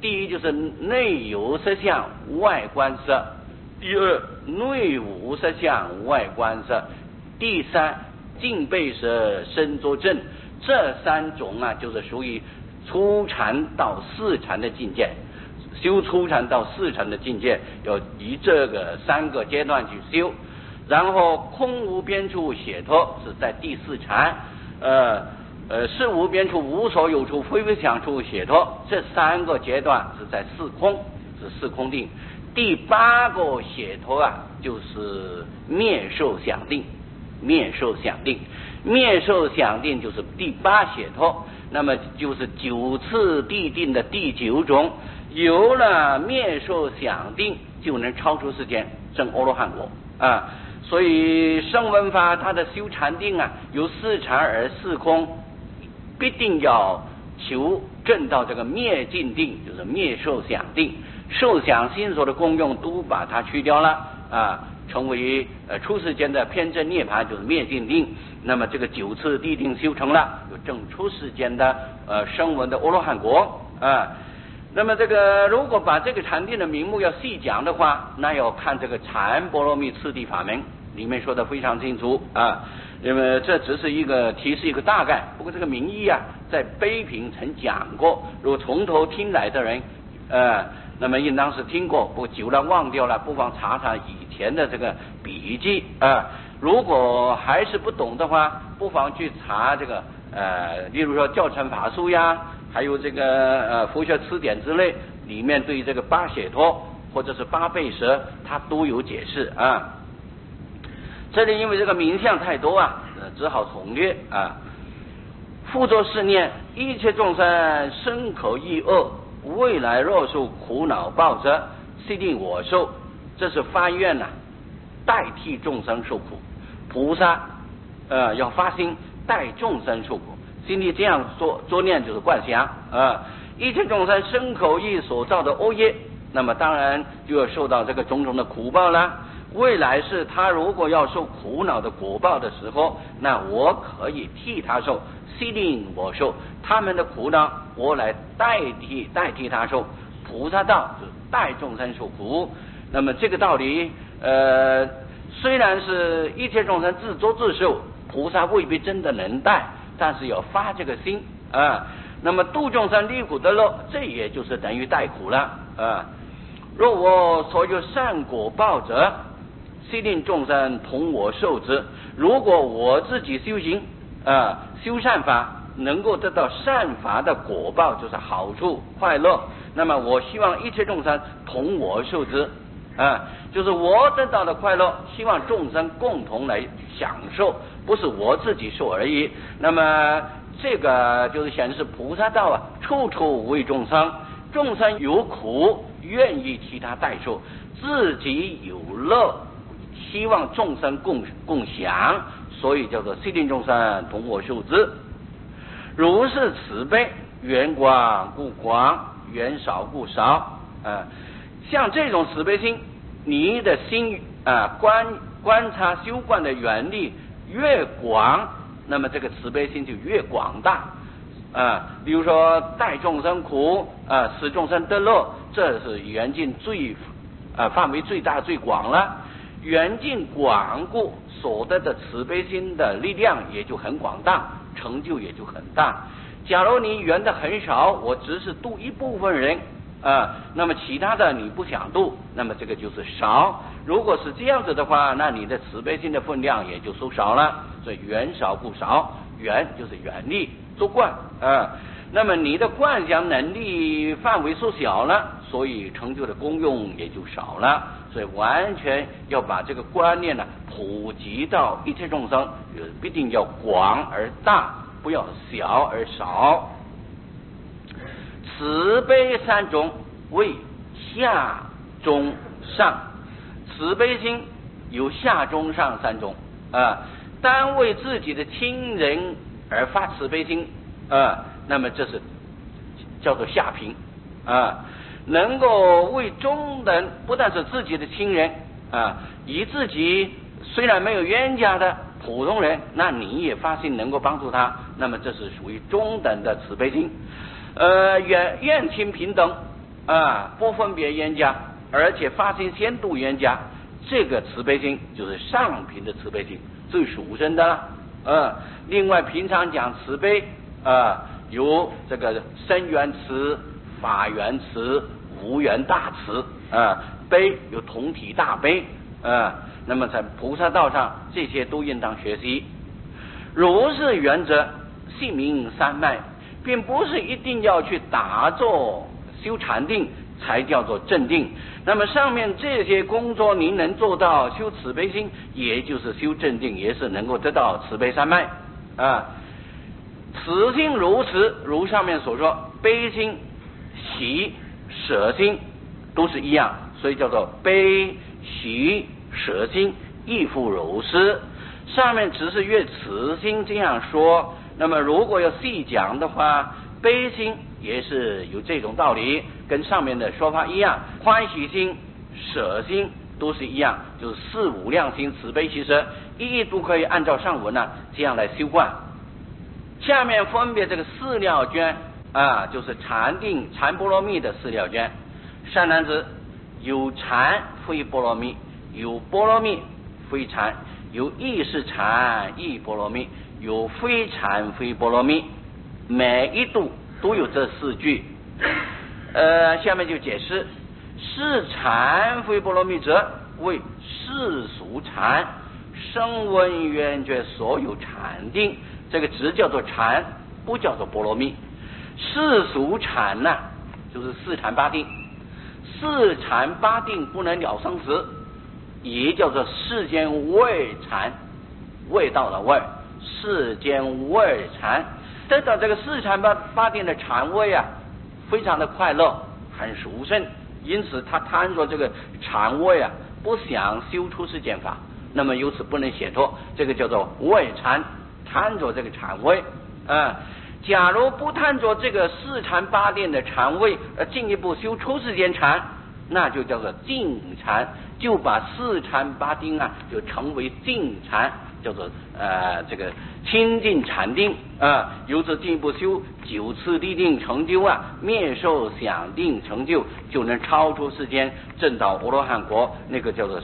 第一就是内有色相，外观色；第二内无色相，外观色；第三境背色，身作正。这三种啊，就是属于初禅到四禅的境界。修初禅到四禅的境界，要以这个三个阶段去修。然后空无边处解脱是在第四禅，事无边处、无所有处、非非想处解脱，这三个阶段是在四空，是四空定。第八个解脱啊，就是灭受想定。灭受想定，灭受想定就是第八解脱，那么就是九次地定的第九种。有了灭受想定，就能超出世间，证阿罗汉果啊。所以声闻法它的修禅定啊，由四禅而四空，必定要求证到这个灭尽定，就是灭受想定。受想心所的功用都把它去掉了啊，成为出世间的偏正涅槃，就是灭尽定。那么这个九次地定修成了，就证出世间的声闻的阿罗汉果啊。那么这个如果把这个禅定的名目要细讲的话，那要看这个禅波罗蜜次第法门里面说的非常清楚啊。那么这只是一个提示一个大概，不过这个名义啊，在碑品曾讲过，如果从头听来的人那么应当是听过，不过久了忘掉了，不妨查查以前的这个笔记啊。如果还是不懂的话，不妨去查这个例如说教程法书呀，还有这个佛学词典之类，里面对这个八解脱或者是八倍舍，它都有解释啊。这里因为这个名相太多啊，只好统略啊。复作是念：一切众生身口意恶，未来若受苦恼报者，悉令我受。这是发愿啊，代替众生受苦。菩萨要发心代众生受苦，心里这样作念就是观想一切众生身口意所造的恶业，那么当然就要受到这个种种的苦报啦。未来是他如果要受苦恼的果报的时候，那我可以替他受，悉令我受他们的苦恼，我来代替他受。菩萨道就是代众生受苦。那么这个道理虽然是一切众生自作自受，菩萨未必真的能代，但是要发这个心啊。那么度众生离苦得乐，这也就是等于代苦了啊。若我所有善果报者，悉令众生同我受之。如果我自己修行修善法，能够得到善法的果报，就是好处快乐，那么我希望一切众生同我受之就是我得到的快乐，希望众生共同来享受，不是我自己受而已。那么这个就是显示菩萨道处处为众生，众生有苦愿意替他代受，自己有乐希望众生共享，所以叫做悉令众生同我受之。如是慈悲，缘广故广，缘少故少像这种慈悲心，你的心观察修观的原理越广，那么这个慈悲心就越广大比如说代众生苦使众生得乐，这是缘尽最范围最大最广了。缘尽广故，所得的慈悲心的力量也就很广大，成就也就很大。假如你缘的很少，我只是度一部分人那么其他的你不想度，那么这个就是少。如果是这样子的话，那你的慈悲心的分量也就缩少了。所以缘少故少，缘就是远力作观那么你的观想能力范围缩小了，所以成就的功用也就少了。所以完全要把这个观念普及到一切众生，必定要广而大，不要小而少。慈悲三种为下中上，慈悲心有下中上三种单为自己的亲人而发慈悲心那么这是叫做下品能够为中等，不但是自己的亲人以自己虽然没有冤家的普通人，那你也发心能够帮助他，那么这是属于中等的慈悲心。愿亲平等不分别冤家，而且发心先度冤家，这个慈悲心就是上品的慈悲心，最殊胜的了。另外平常讲慈悲有这个生缘慈、法缘慈、无缘大慈悲有同体大悲那么在菩萨道上这些都应当学习。如是原则，性名三脉，并不是一定要去打坐修禅定才叫做正定。那么上面这些工作您能做到修慈悲心，也就是修正定，也是能够得到慈悲三脉此心如此，如上面所说，悲心、喜、舍心都是一样，所以叫做悲、喜、舍心亦复如是。上面只是越慈心这样说，那么如果要细讲的话，悲心也是有这种道理，跟上面的说法一样，欢喜心、舍心都是一样，就是四无量心、慈悲喜舍，一都可以按照上文这样来修观。下面分别这个四料卷就是禅定禅波罗蜜的四料卷。善男子，有禅非波罗蜜，有波罗蜜非禅，有意识禅亦波罗蜜，有非禅非波罗蜜，每一度都有这四句。下面就解释，是禅非波罗蜜者，为世俗禅，声闻缘觉所有禅定，这个只叫做禅，不叫做波罗蜜。世俗禅就是四禅八定，四禅八定不能了生死，也叫做世间味禅，味道的味，世间味禅。得到这个四禅八定的禅味非常的快乐，很殊胜，因此他贪着这个禅味不想修出世间法，那么由此不能解脱，这个叫做味禅，贪着这个禅味假如不贪着这个四禅八定的禅味，进一步修出世间禅，那就叫做净禅，就把四禅八定就成为净禅，叫做这个清净禅定由此进一步修九次立定成就灭受想定成就，就能超出世间证到阿罗汉国，那个叫做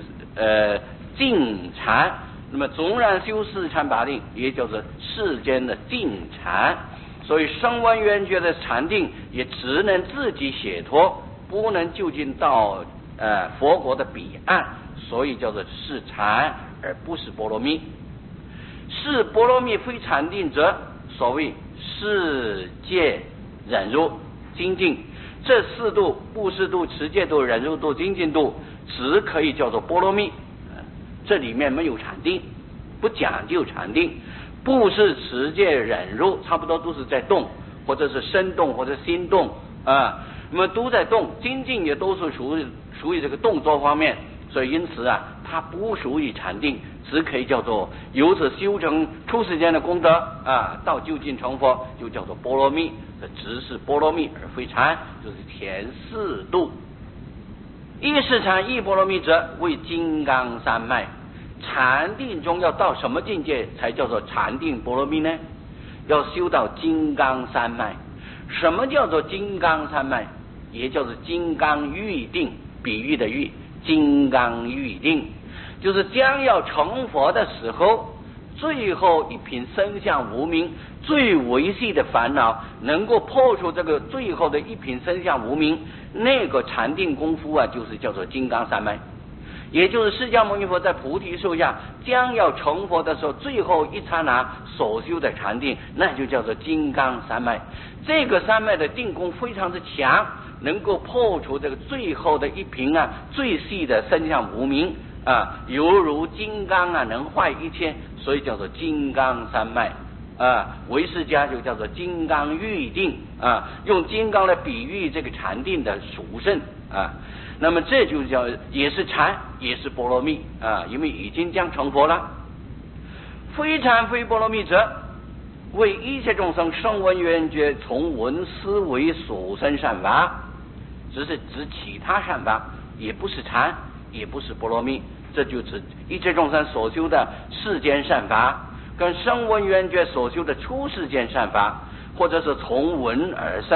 净禅。那么纵然修四禅八定，也叫做世间的净禅。所以声闻缘觉的禅定也只能自己解脱，不能就近到佛国的彼岸，所以叫做是禅而不是波罗蜜。是波罗蜜非禅定者，所谓世戒忍辱精进，这四度布施度、持戒度、忍辱度、精进度只可以叫做波罗蜜，这里面没有禅定，不讲究禅定。布施、持戒、忍辱差不多都是在动，或者是身动或者心动那么都在动，精进也都是属于这个动作方面，所以因此它不属于禅定，只可以叫做由此修成出世间的功德到究竟成佛，就叫做波罗蜜。这只是波罗蜜而非禅，就是前四度。意识禅亦波罗蜜者，为金刚三昧。禅定中要到什么境界才叫做禅定波罗蜜呢？要修到金刚三昧。什么叫做金刚三昧？也叫做金刚喻定，比喻的喻，金刚喻定，就是将要成佛的时候，最后一品生相无明最维系的烦恼能够破除这个最后的一品生相无明，那个禅定功夫就是叫做金刚三昧。也就是释迦牟尼佛在菩提树下将要成佛的时候，最后一刹那所修的禅定，那就叫做金刚三昧。这个三昧的定功非常的强，能够破除这个最后的一品最细的生相无明犹如金刚能坏一切，所以叫做金刚三昧唯识家就叫做金刚喻定用金刚来比喻这个禅定的殊胜那么这就叫也是禅也是波罗蜜因为已经将成佛了。非禅非波罗蜜者，为一切众生声闻缘觉从闻思维所生善法，只是指其他善法，也不是禅也不是波罗蜜，这就指一切众生所修的世间善法，跟声闻缘觉所修的出世间善法，或者是从闻而生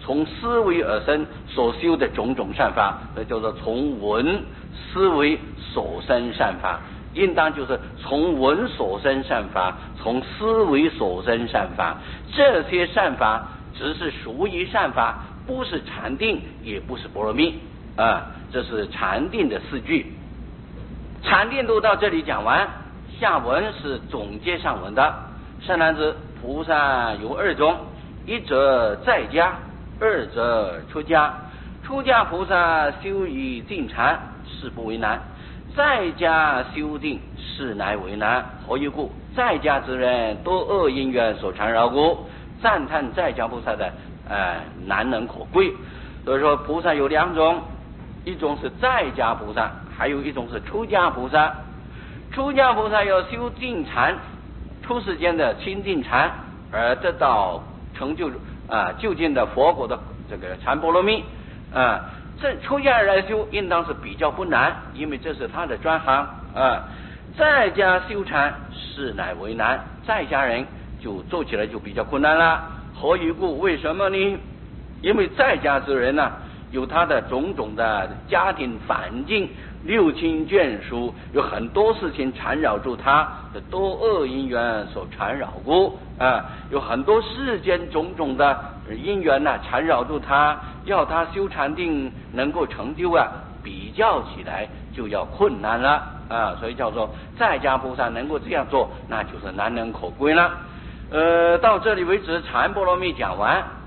从思维而生所修的种种善法，这叫做从闻思维所生善法。应当就是从闻所生善法，从思维所生善法，这些善法只是属于善法，不是禅定，也不是般若蜜啊。这是禅定的4句。禅定都到这里讲完，下文是总结上文的。善男子，菩萨有2种，一者在家，二者出家。出家菩萨修以静禅，是不为难；在家修定，是乃为难。何以故？在家之人多恶因缘所缠绕故。赞叹在家菩萨的难能可贵。所以说菩萨有2种，一种是在家菩萨，还有一种是出家菩萨。出家菩萨要修静禅，出世间的清净禅，而得到成就究竟的佛果的这个禅波罗蜜这出家人来修应当是比较不难，因为这是他的专行在家修禅是乃为难，在家人就做起来就比较困难了。何以故？为什么呢？因为在家之人呢，有他的种种的家庭环境、六亲眷属，有很多事情缠绕住他，多恶因缘所缠绕故有很多世间种种的因缘缠绕住他，要他修禅定能够成就比较起来就要困难了所以叫做在家菩萨能够这样做，那就是难能可贵了。到这里为止，禅波罗蜜讲完。